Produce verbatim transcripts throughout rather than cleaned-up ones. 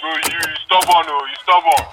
Bro, you, you stubborn, oh, you stubborn.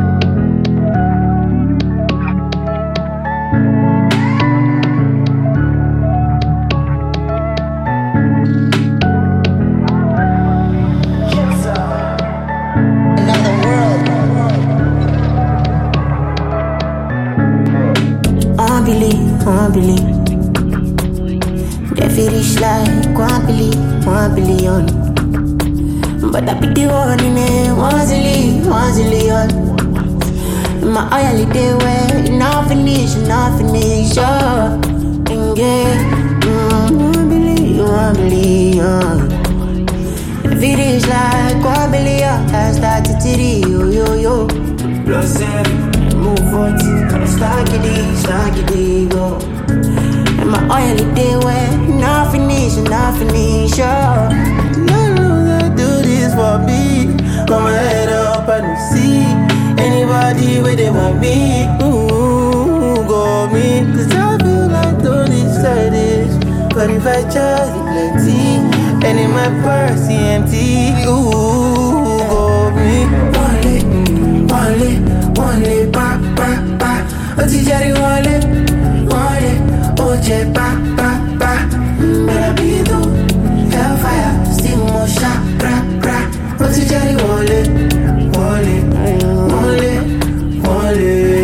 One billion. They feel rich like one billion, one billion. But I be the one in it, one zillion, one zillion. My oil day way, not finish, not finish, oh. And yeah, mm, one billion, one billion. They feel rich like one billion. I start to titty, yo, yo, yo. Plus seven. Move forty, stack it, stack it, go. And my oil day wet, not finish, not finish, oh. No, no, they do this for me. Put my head up and see anybody where they want me. Ooh, go me. Cause I feel like Tony said this. But if I charge it plenty, and in my purse empty. Ooh, go me. One leg, one leg. One leg, ba, ba, ba. Oti jari one leg, one leg. Oje, ba, ba, ba. Better be do hellfire, still more sharp, bra, bra. Oti jari one leg, one leg, one leg, one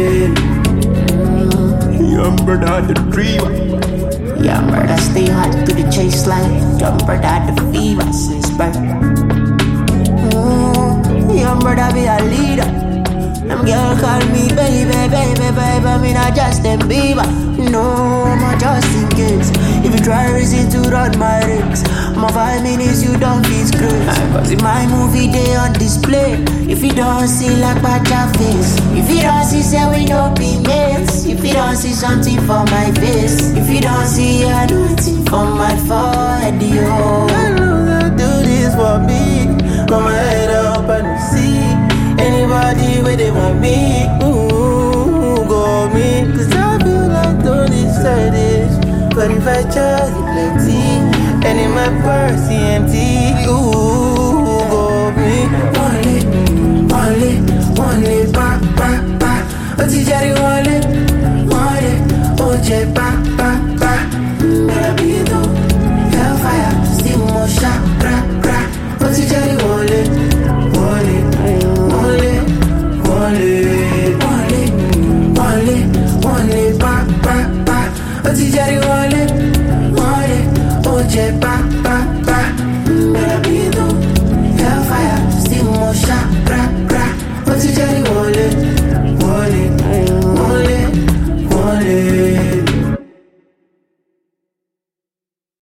leg. Young brother the dreamer. Young brother stay hot to the chase line. Young brother the fever since birth. Mm, young brother be a leader. Them girl call me baby, baby, baby, I mean I Justin Bieber. No, I'm a Justin Gates. If you try reason to run my rigs, my five minutes you don't feel screwed. Cause in my movie they on display. If you don't see like my face, if you don't see say we no be mates, if you don't see something for my face, if you don't see I do it for my forehead, yo. I know they do this for me. Put my head up and see anybody where they want me, ooh, go me. Cause I feel like Tony said this. But if I charge it plenty, and in my purse empty, ooh.